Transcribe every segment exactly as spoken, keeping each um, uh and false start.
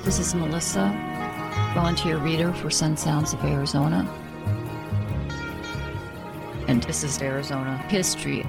This is Melissa, volunteer reader for Sun Sounds of Arizona. And this is Arizona History.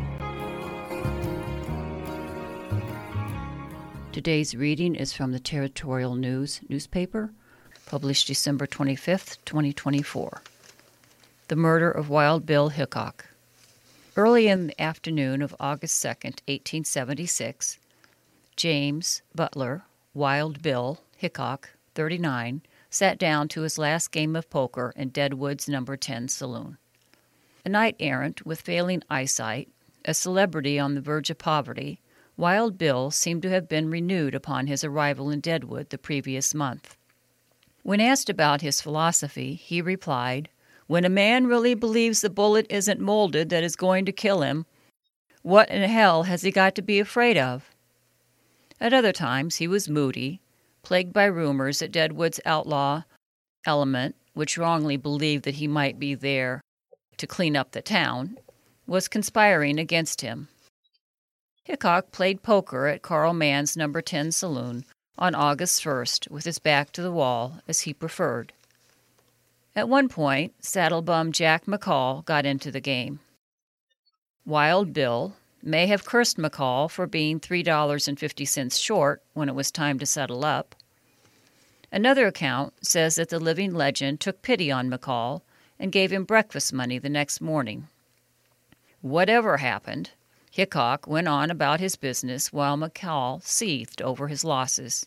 Today's reading is from the Territorial News newspaper, published December twenty-fifth, twenty twenty-four. The Murder of Wild Bill Hickok. Early in the afternoon of August second, eighteen seventy-six, James Butler, Wild Bill Hickok, thirty-nine, sat down to his last game of poker in Deadwood's number ten saloon. A knight-errant with failing eyesight, a celebrity on the verge of poverty, Wild Bill seemed to have been renewed upon his arrival in Deadwood the previous month. When asked about his philosophy, he replied, "When a man really believes the bullet isn't molded that is going to kill him, what in hell has he got to be afraid of?" At other times he was moody, plagued by rumors that Deadwood's outlaw element, which wrongly believed that he might be there to clean up the town, was conspiring against him. Hickok played poker at Carl Mann's number ten saloon on August first with his back to the wall, as he preferred. At one point, saddle-bum Jack McCall got into the game. Wild Bill may have cursed McCall for being three dollars and fifty cents short when it was time to settle up. Another account says that the living legend took pity on McCall and gave him breakfast money the next morning. Whatever happened, Hickok went on about his business while McCall seethed over his losses.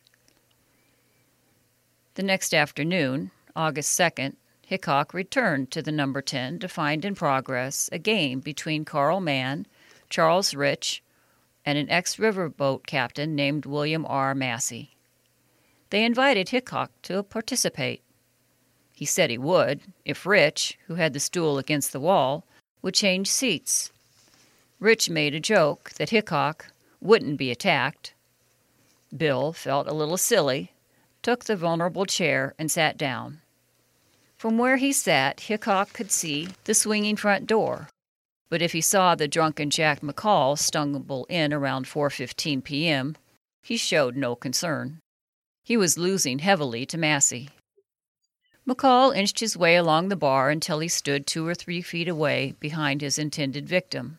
The next afternoon, August second, Hickok returned to the number ten to find in progress a game between Carl Mann, Charles Rich, and an ex-riverboat captain named William R. Massey. They invited Hickok to participate. He said he would, if Rich, who had the stool against the wall, would change seats. Rich made a joke that Hickok wouldn't be attacked. Bill felt a little silly, took the vulnerable chair, and sat down. From where he sat, Hickok could see the swinging front door, but if he saw the drunken Jack McCall stumble in around four fifteen p.m., he showed no concern. He was losing heavily to Massey. McCall inched his way along the bar until he stood two or three feet away behind his intended victim.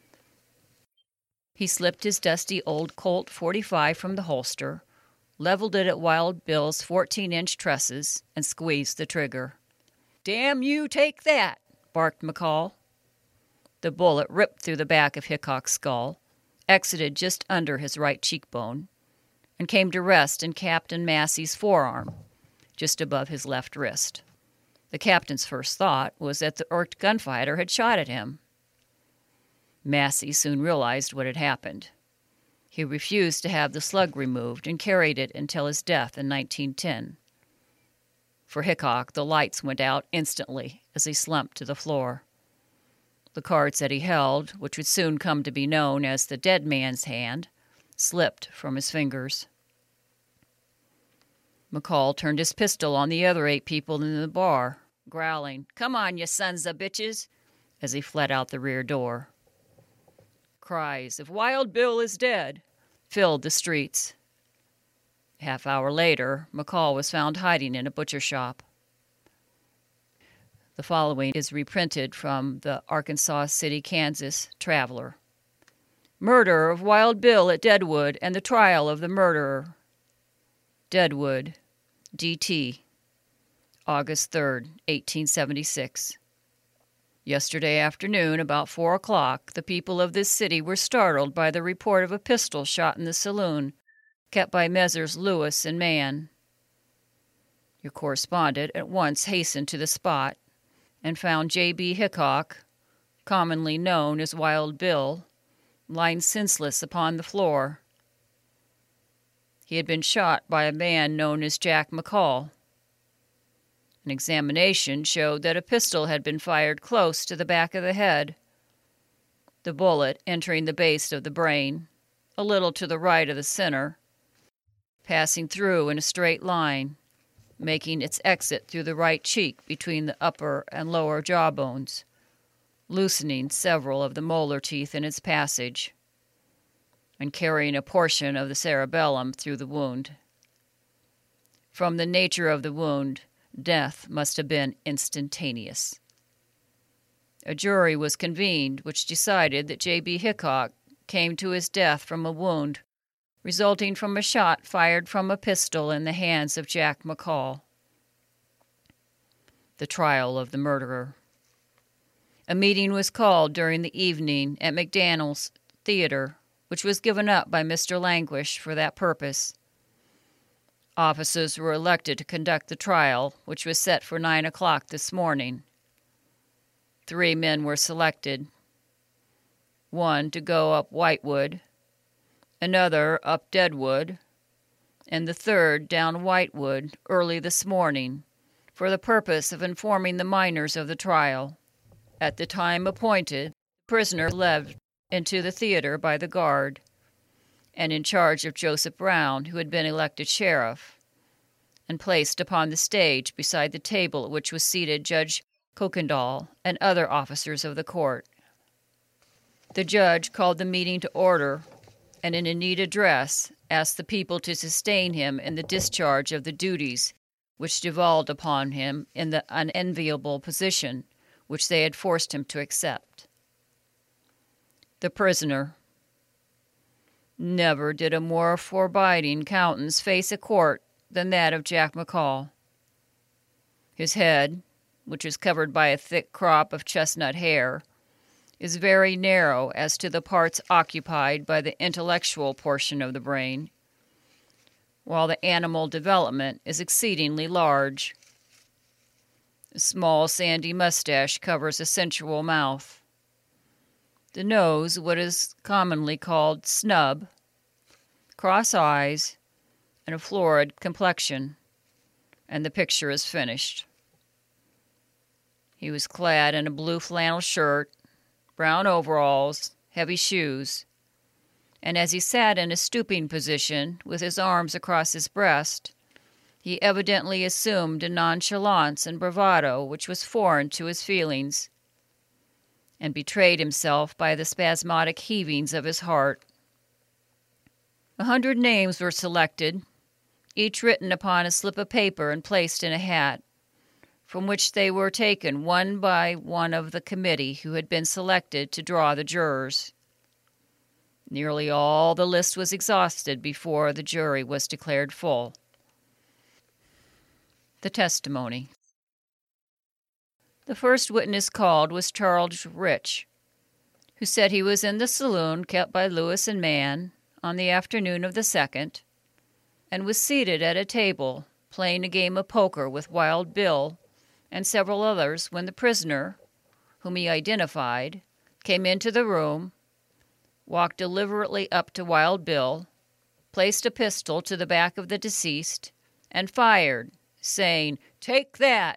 He slipped his dusty old Colt forty-five from the holster, leveled it at Wild Bill's fourteen-inch trusses, and squeezed the trigger. "Damn you, take that!" barked McCall. The bullet ripped through the back of Hickok's skull, exited just under his right cheekbone, and came to rest in Captain Massey's forearm, just above his left wrist. The captain's first thought was that the irked gunfighter had shot at him. Massey soon realized what had happened. He refused to have the slug removed and carried it until his death in nineteen ten. For Hickok, the lights went out instantly as he slumped to the floor. The cards that he held, which would soon come to be known as the dead man's hand, slipped from his fingers. McCall turned his pistol on the other eight people in the bar, growling, "Come on, you sons of bitches," as he fled out the rear door. Cries of "Wild Bill is dead" filled the streets. A half hour later, McCall was found hiding in a butcher shop. The following is reprinted from the Arkansas City, Kansas Traveler. Murder of Wild Bill at Deadwood and the trial of the murderer. Deadwood, D T, August third, eighteen seventy-six. Yesterday afternoon, about four o'clock, the people of this city were startled by the report of a pistol shot in the saloon, kept by Messrs. Lewis and Mann. Your correspondent at once hastened to the spot and found J B. Hickok, commonly known as Wild Bill, lying senseless upon the floor. He had been shot by a man known as Jack McCall. An examination showed that a pistol had been fired close to the back of the head, the bullet entering the base of the brain, a little to the right of the center, passing through in a straight line, making its exit through the right cheek between the upper and lower jawbones, loosening several of the molar teeth in its passage, and carrying a portion of the cerebellum through the wound. From the nature of the wound, death must have been instantaneous. A jury was convened which decided that J B. Hickok came to his death from a wound resulting from a shot fired from a pistol in the hands of Jack McCall. The trial of the murderer. A meeting was called during the evening at McDaniel's Theater, which was given up by Mister Languish for that purpose. Officers were elected to conduct the trial, which was set for nine o'clock this morning. Three men were selected. One to go up Whitewood, another up Deadwood, and the third down Whitewood early this morning for the purpose of informing the miners of the trial. At the time appointed, the prisoner led into the theater by the guard and in charge of Joseph Brown, who had been elected sheriff, and placed upon the stage beside the table at which was seated Judge Kuykendall and other officers of the court. The judge called the meeting to order and in a neat address asked the people to sustain him in the discharge of the duties which devolved upon him in the unenviable position which they had forced him to accept. The prisoner. Never did a more forbidding countenance face a court than that of Jack McCall. His head, which is covered by a thick crop of chestnut hair, is very narrow as to the parts occupied by the intellectual portion of the brain, while the animal development is exceedingly large. A small sandy mustache covers a sensual mouth. The nose, what is commonly called snub, cross eyes, and a florid complexion, and the picture is finished. He was clad in a blue flannel shirt, brown overalls, heavy shoes, and as he sat in a stooping position with his arms across his breast, he evidently assumed a nonchalance and bravado which was foreign to his feelings, and betrayed himself by the spasmodic heavings of his heart. A hundred names were selected, each written upon a slip of paper and placed in a hat, from which they were taken one by one of the committee who had been selected to draw the jurors. Nearly all the list was exhausted before the jury was declared full. The testimony. The first witness called was Charles Rich, who said he was in the saloon kept by Lewis and Mann on the afternoon of the second, and was seated at a table playing a game of poker with Wild Bill and several others when the prisoner, whom he identified, came into the room, walked deliberately up to Wild Bill, placed a pistol to the back of the deceased, and fired, saying, "Take that!"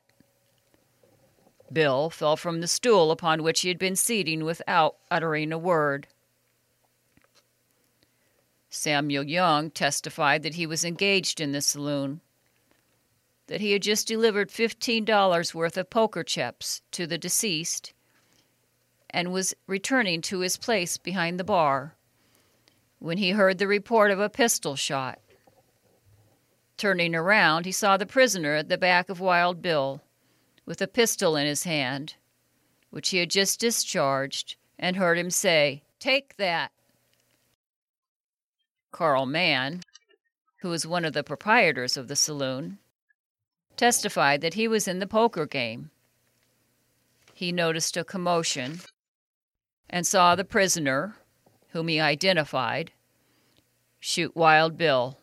Bill fell from the stool upon which he had been sitting without uttering a word. Samuel Young testified that he was engaged in the saloon, that he had just delivered fifteen dollars worth of poker chips to the deceased, and was returning to his place behind the bar when he heard the report of a pistol shot. Turning around, he saw the prisoner at the back of Wild Bill, with a pistol in his hand, which he had just discharged, and heard him say, "Take that." Carl Mann, who was one of the proprietors of the saloon, testified that he was in the poker game. He noticed a commotion and saw the prisoner, whom he identified, shoot Wild Bill.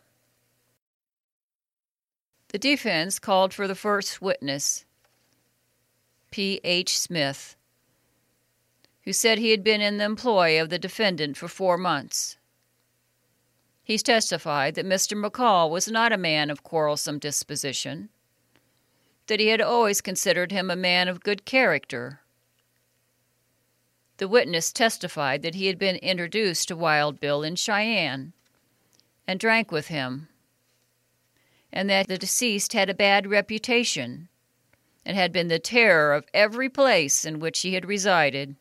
The defense called for the first witness, P. H. Smith, who said he had been in the employ of the defendant for four months. He testified that Mister McCall was not a man of quarrelsome disposition, that he had always considered him a man of good character. The witness testified that he had been introduced to Wild Bill in Cheyenne and drank with him, and that the deceased had a bad reputation and had been the terror of every place in which he had resided.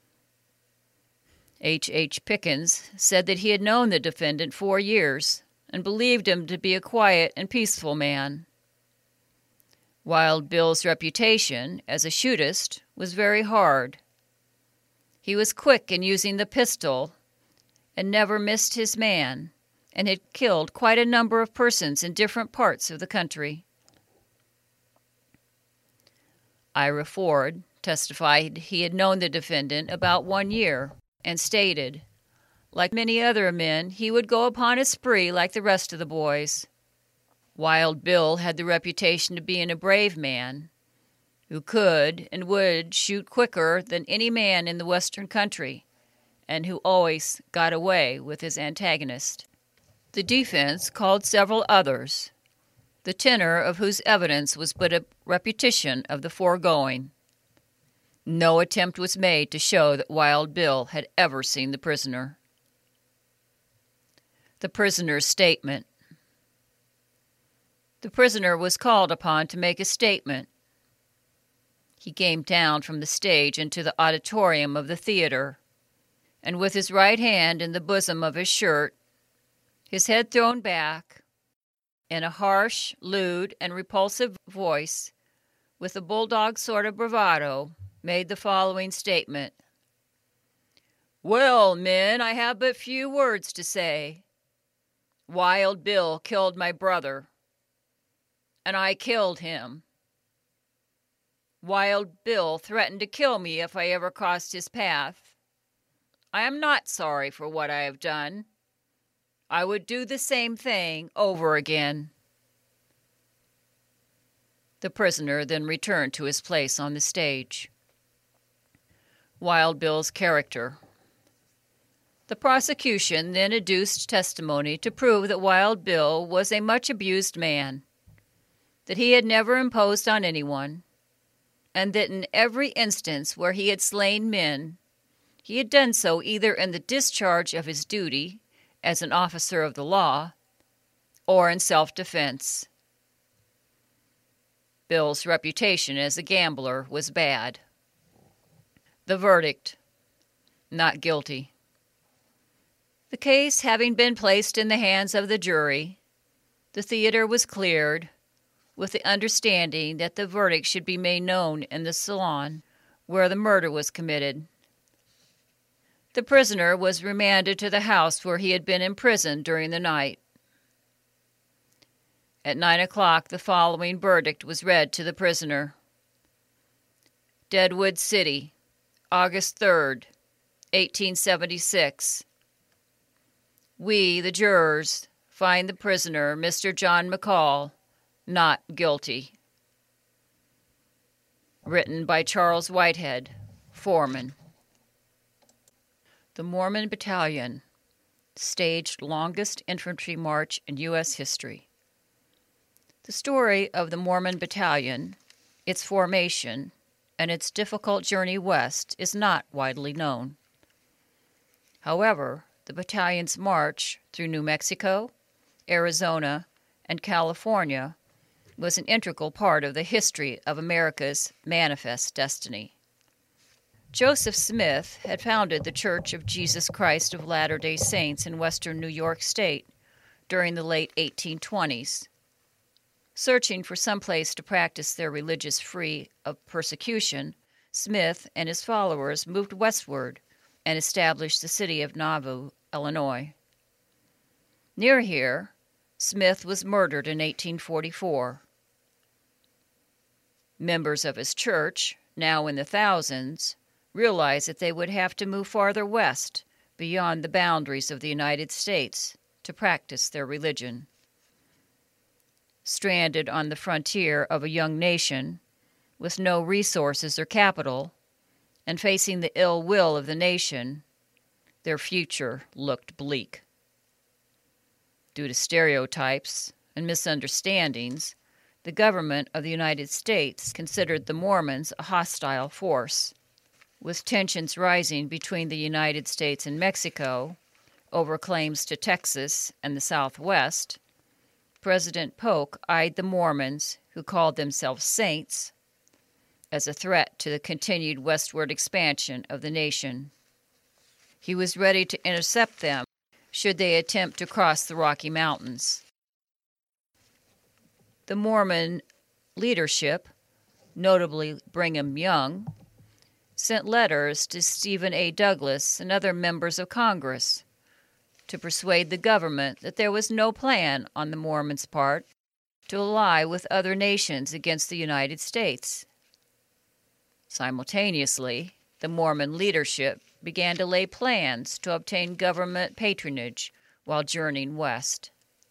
H. H. Pickens said that he had known the defendant four years and believed him to be a quiet and peaceful man. Wild Bill's reputation as a shootist was very hard. He was quick in using the pistol and never missed his man, and had killed quite a number of persons in different parts of the country. Ira Ford testified he had known the defendant about one year and stated, like many other men, he would go upon a spree like the rest of the boys. Wild Bill had the reputation of being a brave man who could and would shoot quicker than any man in the western country, and who always got away with his antagonist. The defense called several others, the tenor of whose evidence was but a repetition of the foregoing. No attempt was made to show that Wild Bill had ever seen the prisoner. The prisoner's statement. The prisoner was called upon to make a statement. He came down from the stage into the auditorium of the theater, and with his right hand in the bosom of his shirt, his head thrown back, in a harsh, lewd, and repulsive voice, with a bulldog sort of bravado, made the following statement. "Well, men, I have but few words to say. Wild Bill killed my brother, and I killed him. Wild Bill threatened to kill me if I ever crossed his path. I am not sorry for what I have done. I would do the same thing over again." The prisoner then returned to his place on the stage. Wild Bill's character. The prosecution then adduced testimony to prove that Wild Bill was a much abused man, that he had never imposed on anyone, and that in every instance where he had slain men, he had done so either in the discharge of his duty as an officer of the law or in self-defense. Bill's reputation as a gambler was bad. The verdict: not guilty. The case having been placed in the hands of the jury, the theater was cleared, with the understanding that the verdict should be made known in the salon where the murder was committed. The prisoner was remanded to the house where he had been imprisoned during the night. At nine o'clock, the following verdict was read to the prisoner. Deadwood City, August third, eighteen seventy-six. We, the jurors, find the prisoner, Mister John McCall, not guilty. Written by Charles Whitehead, foreman. The Mormon Battalion, staged longest infantry march in U S history. The story of the Mormon Battalion, its formation, and its difficult journey west is not widely known. However, the battalion's march through New Mexico, Arizona, and California was an integral part of the history of America's manifest destiny. Joseph Smith had founded the Church of Jesus Christ of Latter-day Saints in western New York State during the late eighteen twenties. Searching for some place to practice their religious free of persecution, Smith and his followers moved westward and established the city of Nauvoo, Illinois. Near here, Smith was murdered in eighteen forty-four. Members of his church, now in the thousands, realized that they would have to move farther west, beyond the boundaries of the United States, to practice their religion. Stranded on the frontier of a young nation, with no resources or capital, and facing the ill will of the nation, their future looked bleak. Due to stereotypes and misunderstandings, the government of the United States considered the Mormons a hostile force. With tensions rising between the United States and Mexico over claims to Texas and the Southwest, President Polk eyed the Mormons, who called themselves saints, as a threat to the continued westward expansion of the nation. He was ready to intercept them should they attempt to cross the Rocky Mountains. The Mormon leadership, notably Brigham Young, sent letters to Stephen A. Douglas and other members of Congress to persuade the government that there was no plan on the Mormons' part to ally with other nations against the United States. Simultaneously, the Mormon leadership began to lay plans to obtain government patronage while journeying west.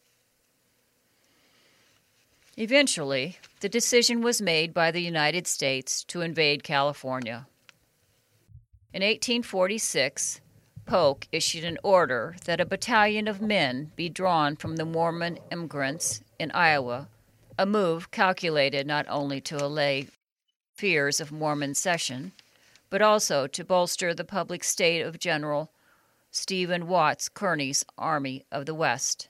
Eventually, the decision was made by the United States to invade California. In eighteen forty-six, Polk issued an order that a battalion of men be drawn from the Mormon immigrants in Iowa, a move calculated not only to allay fears of Mormon secession, but also to bolster the public state of General Stephen Watts Kearny's Army of the West.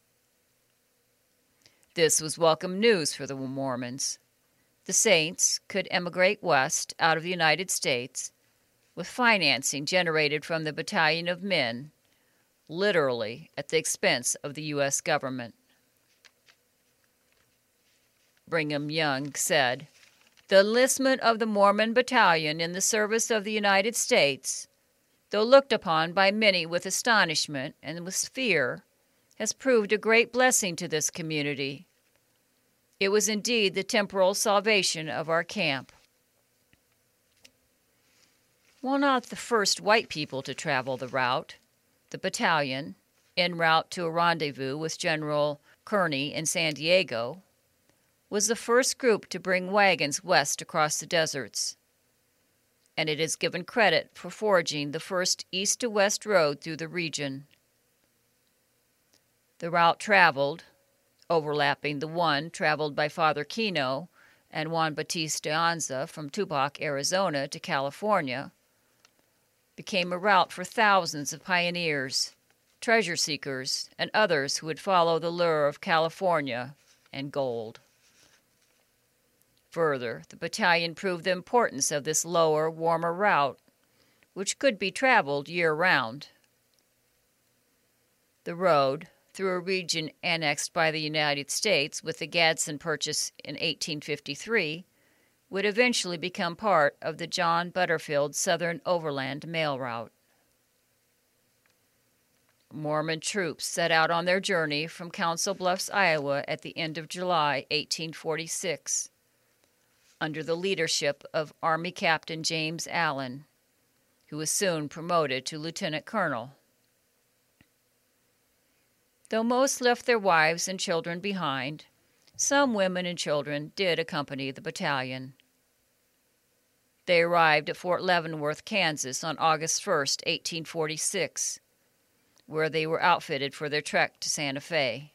This was welcome news for the Mormons. The Saints could emigrate west out of the United States with financing generated from the battalion of men, literally at the expense of the U S government. Brigham Young said, "The enlistment of the Mormon battalion in the service of the United States, though looked upon by many with astonishment and with fear, has proved a great blessing to this community. It was indeed the temporal salvation of our camp." While not the first white people to travel the route, the battalion, en route to a rendezvous with General Kearny in San Diego, was the first group to bring wagons west across the deserts, and it is given credit for forging the first east-to-west road through the region. The route traveled, overlapping the one traveled by Father Kino and Juan Bautista Anza from Tupac, Arizona to California, became a route for thousands of pioneers, treasure seekers, and others who would follow the lure of California and gold. Further, the battalion proved the importance of this lower, warmer route, which could be traveled year-round. The road, through a region annexed by the United States with the Gadsden Purchase in eighteen fifty-three, would eventually become part of the John Butterfield Southern Overland Mail Route. Mormon troops set out on their journey from Council Bluffs, Iowa at the end of July eighteen forty-six, under the leadership of Army Captain James Allen, who was soon promoted to lieutenant colonel. Though most left their wives and children behind, some women and children did accompany the battalion. They arrived at Fort Leavenworth, Kansas on August first, eighteen forty-six, where they were outfitted for their trek to Santa Fe.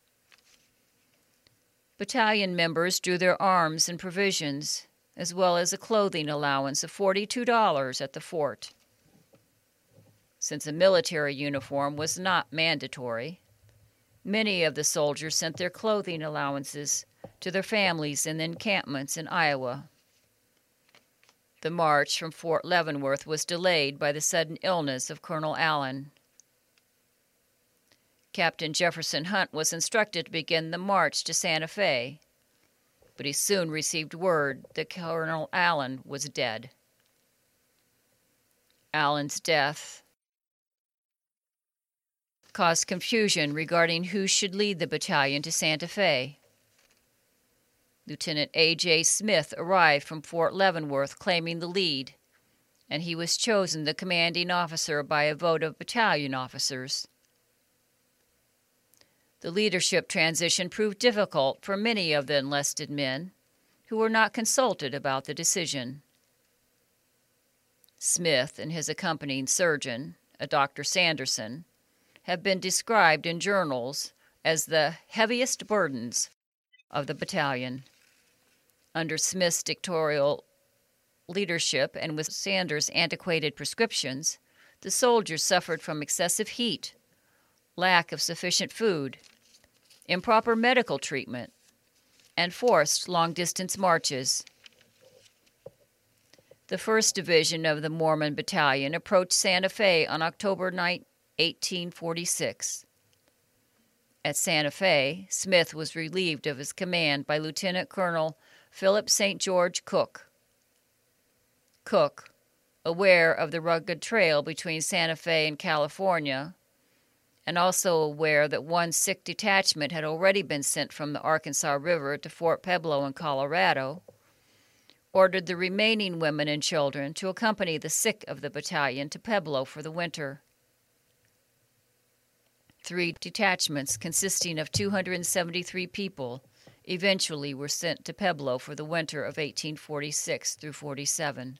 Battalion members drew their arms and provisions, as well as a clothing allowance of forty-two dollars at the fort. Since a military uniform was not mandatory, many of the soldiers sent their clothing allowances to their families in the encampments in Iowa. The march from Fort Leavenworth was delayed by the sudden illness of Colonel Allen. Captain Jefferson Hunt was instructed to begin the march to Santa Fe, but he soon received word that Colonel Allen was dead. Allen's death caused confusion regarding who should lead the battalion to Santa Fe. Lieutenant A J Smith arrived from Fort Leavenworth claiming the lead, and he was chosen the commanding officer by a vote of battalion officers. The leadership transition proved difficult for many of the enlisted men who were not consulted about the decision. Smith and his accompanying surgeon, a Doctor Sanderson, have been described in journals as the heaviest burdens of the battalion. Under Smith's dictatorial leadership and with Sanders' antiquated prescriptions, the soldiers suffered from excessive heat, lack of sufficient food, improper medical treatment, and forced long-distance marches. The first Division of the Mormon Battalion approached Santa Fe on October ninth, eighteen forty-six. At Santa Fe, Smith was relieved of his command by Lieutenant Colonel Philip Saint George Cooke. Cooke, aware of the rugged trail between Santa Fe and California, and also aware that one sick detachment had already been sent from the Arkansas River to Fort Pueblo in Colorado, ordered the remaining women and children to accompany the sick of the battalion to Pueblo for the winter. Three detachments consisting of two hundred seventy-three people eventually were sent to Pueblo for the winter of eighteen forty-six through forty-seven.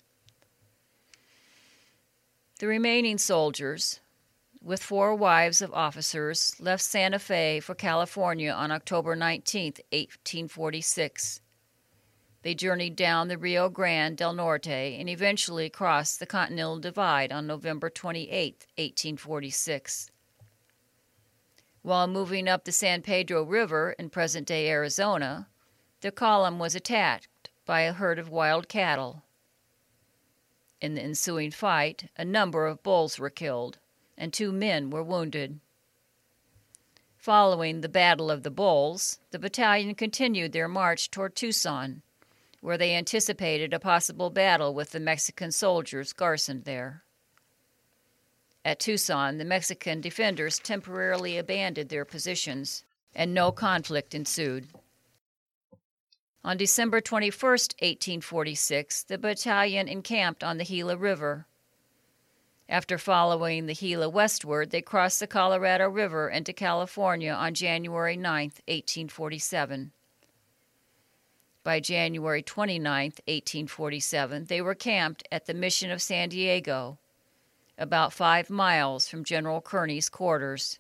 The remaining soldiers, with four wives of officers, left Santa Fe for California on October nineteenth, eighteen forty-six. They journeyed down the Rio Grande del Norte and eventually crossed the Continental Divide on November twenty-eighth, eighteen forty-six. While moving up the San Pedro River in present-day Arizona, the column was attacked by a herd of wild cattle. In the ensuing fight, a number of bulls were killed, and two men were wounded. Following the Battle of the Bulls, the battalion continued their march toward Tucson, where they anticipated a possible battle with the Mexican soldiers garrisoned there. At Tucson, the Mexican defenders temporarily abandoned their positions, and no conflict ensued. On December twenty-first, eighteen forty-six, the battalion encamped on the Gila River. After following the Gila westward, they crossed the Colorado River into California on January ninth, eighteen forty-seven. By January twenty-ninth, eighteen forty-seven, they were camped at the Mission of San Diego, about five miles from General Kearny's quarters.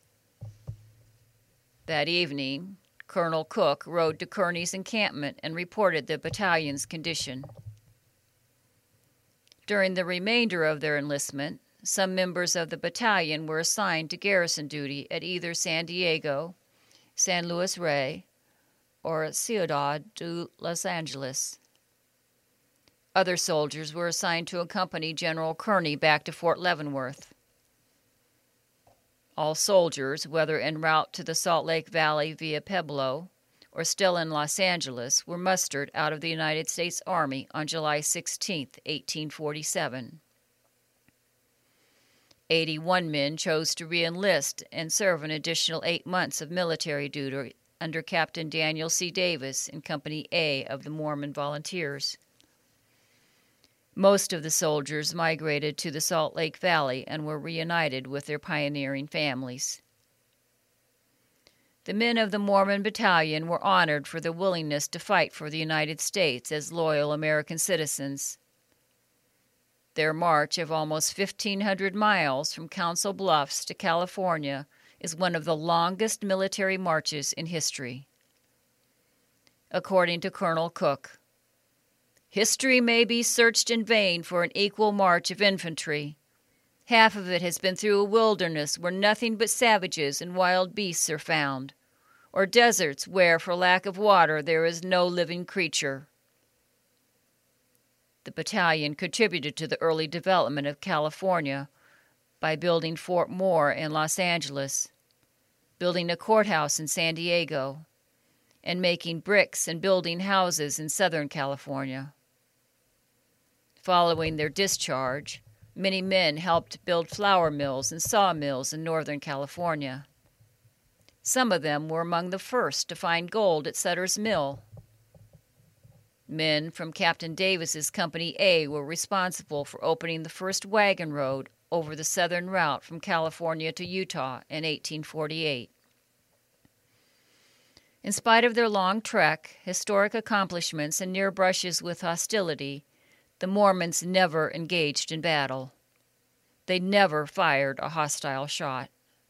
That evening, Colonel Cooke rode to Kearny's encampment and reported the battalion's condition. During the remainder of their enlistment, some members of the battalion were assigned to garrison duty at either San Diego, San Luis Rey, or Ciudad de Los Angeles. Other soldiers were assigned to accompany General Kearny back to Fort Leavenworth. All soldiers, whether en route to the Salt Lake Valley via Pueblo or still in Los Angeles, were mustered out of the United States Army on July sixteenth, eighteen forty-seven. eighty-one men chose to re-enlist and serve an additional eight months of military duty under Captain Daniel C. Davis in Company A of the Mormon Volunteers. Most of the soldiers migrated to the Salt Lake Valley and were reunited with their pioneering families. The men of the Mormon Battalion were honored for their willingness to fight for the United States as loyal American citizens. Their march of almost fifteen hundred miles from Council Bluffs to California is one of the longest military marches in history. According to Colonel Cooke, history may be searched in vain for an equal march of infantry. Half of it has been through a wilderness where nothing but savages and wild beasts are found, or deserts where, for lack of water, there is no living creature. The battalion contributed to the early development of California by building Fort Moore in Los Angeles, building a courthouse in San Diego, and making bricks and building houses in Southern California. Following their discharge, many men helped build flour mills and sawmills in Northern California. Some of them were among the first to find gold at Sutter's Mill. Men from Captain Davis's Company A were responsible for opening the first wagon road over the southern route from California to Utah in eighteen forty-eight. In spite of their long trek, historic accomplishments, and near brushes with hostility, the Mormons never engaged in battle. They never fired a hostile shot.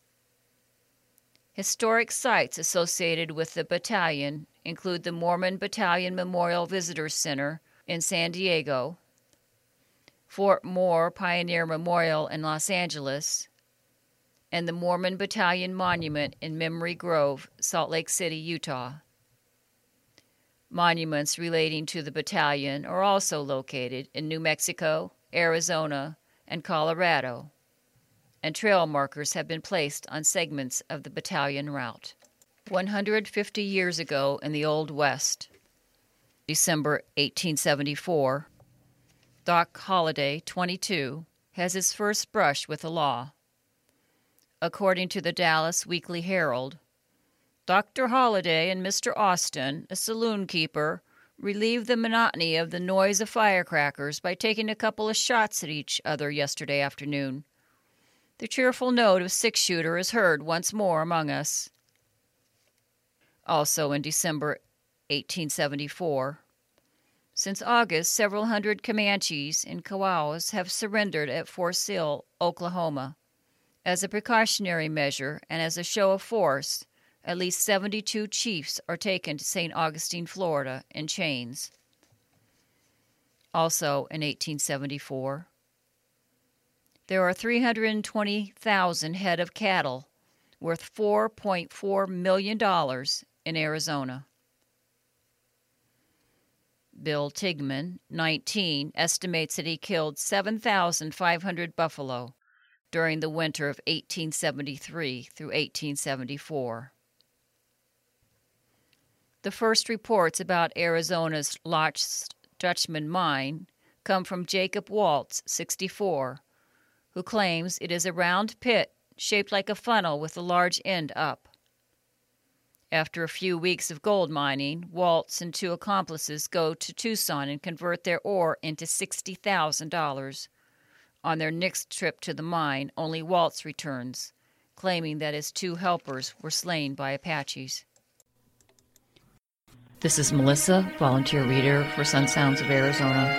Historic sites associated with the battalion include the Mormon Battalion Memorial Visitors Center in San Diego, Fort Moore Pioneer Memorial in Los Angeles, and the Mormon Battalion Monument in Memory Grove, Salt Lake City, Utah. Monuments relating to the battalion are also located in New Mexico, Arizona, and Colorado, and trail markers have been placed on segments of the battalion route. one hundred fifty years ago in the Old West, December eighteen seventy-four, Doc Holliday, twenty-two, has his first brush with the law. According to the Dallas Weekly Herald, Doctor Holliday and Mister Austin, a saloon keeper, relieved the monotony of the noise of firecrackers by taking a couple of shots at each other yesterday afternoon. The cheerful note of six-shooter is heard once more among us. Also in December eighteen seventy-four, since August, several hundred Comanches in Kiowas have surrendered at Fort Sill, Oklahoma. As a precautionary measure and as a show of force, at least seventy-two chiefs are taken to Saint Augustine, Florida, in chains. Also in eighteen seventy-four, there are three hundred twenty thousand head of cattle worth four point four million dollars in Arizona. Bill Tigman, nineteen, estimates that he killed seven thousand five hundred buffalo during the winter of eighteen seventy-three through eighteen seventy-four. The first reports about Arizona's Lost Dutchman mine come from Jacob Waltz, sixty-four, who claims it is a round pit shaped like a funnel with the large end up. After a few weeks of gold mining, Waltz and two accomplices go to Tucson and convert their ore into sixty thousand dollars. On their next trip to the mine, only Waltz returns, claiming that his two helpers were slain by Apaches. This is Melissa, volunteer reader for Sun Sounds of Arizona.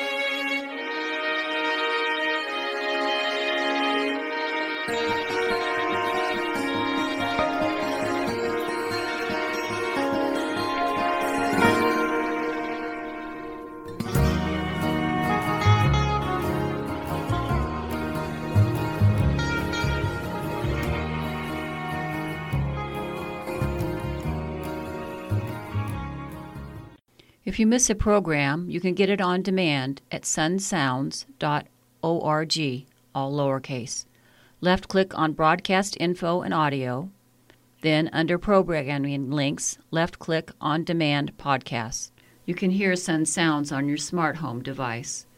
If you miss a program, you can get it on demand at sun sounds dot org, all lowercase. Left-click on Broadcast Info and Audio. Then, under Programming Links, left-click on Demand Podcasts. You can hear Sun Sounds on your smart home device.